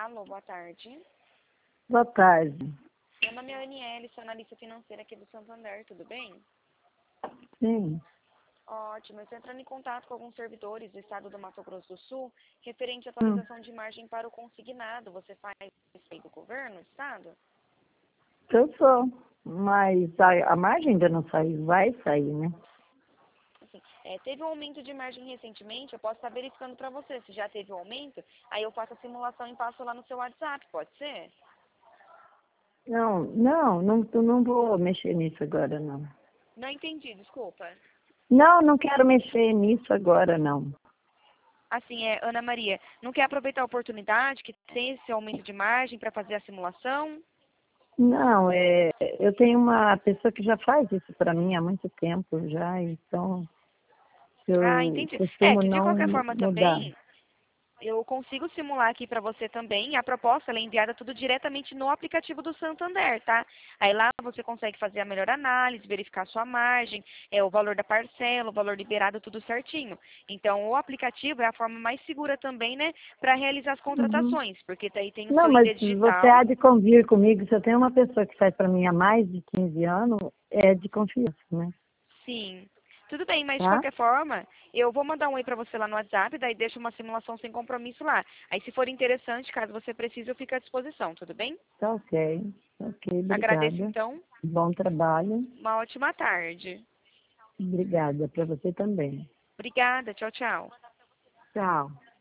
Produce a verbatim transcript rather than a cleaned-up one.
Alô, boa tarde. Boa tarde. Meu nome é Aniele, sou analista financeira aqui do Santander, tudo bem? Sim. Ótimo, eu estou entrando em contato com alguns servidores do estado do Mato Grosso do Sul, referente à Hum. atualização de margem para o consignado. Você faz respeito do governo, estado? Eu sou. Mas a, a margem ainda não saiu. Vai sair, né? Assim, é, teve um aumento de margem recentemente, eu posso estar verificando para você se já teve um aumento, aí eu faço a simulação e passo lá no seu WhatsApp, pode ser? Não, não, não, eu não vou mexer nisso agora, não. Não entendi, desculpa. Não, não quero mexer nisso agora, não. Assim, é, Ana Maria, não quer aproveitar a oportunidade que tem esse aumento de margem para fazer a simulação? Não, é, eu tenho uma pessoa que já faz isso para mim há muito tempo já, então Ah, eu entendi. É, costumo que de não qualquer mu- forma mudar. também, eu consigo simular aqui para você também. A proposta ela é enviada tudo diretamente no aplicativo do Santander, tá? Aí lá você consegue fazer a melhor análise, verificar a sua margem, é, o valor da parcela, o valor liberado, tudo certinho. Então, o aplicativo é a forma mais segura também, né, para realizar as Uhum. contratações, porque daí tem o Não, seu mas I D você digital. há de convir comigo, se eu tenho uma pessoa que faz para mim há mais de quinze anos, é de confiança, né? Sim. Tudo bem, mas de Tá? qualquer forma, eu vou mandar um oi para você lá no WhatsApp, daí deixa uma simulação sem compromisso lá. Aí, se for interessante, caso você precise, eu fico à disposição, tudo bem? Tá ok. Ok, Agradeço, obrigada. então. Bom trabalho. Uma ótima tarde. Obrigada para você também. Obrigada. Tchau, tchau. Tchau.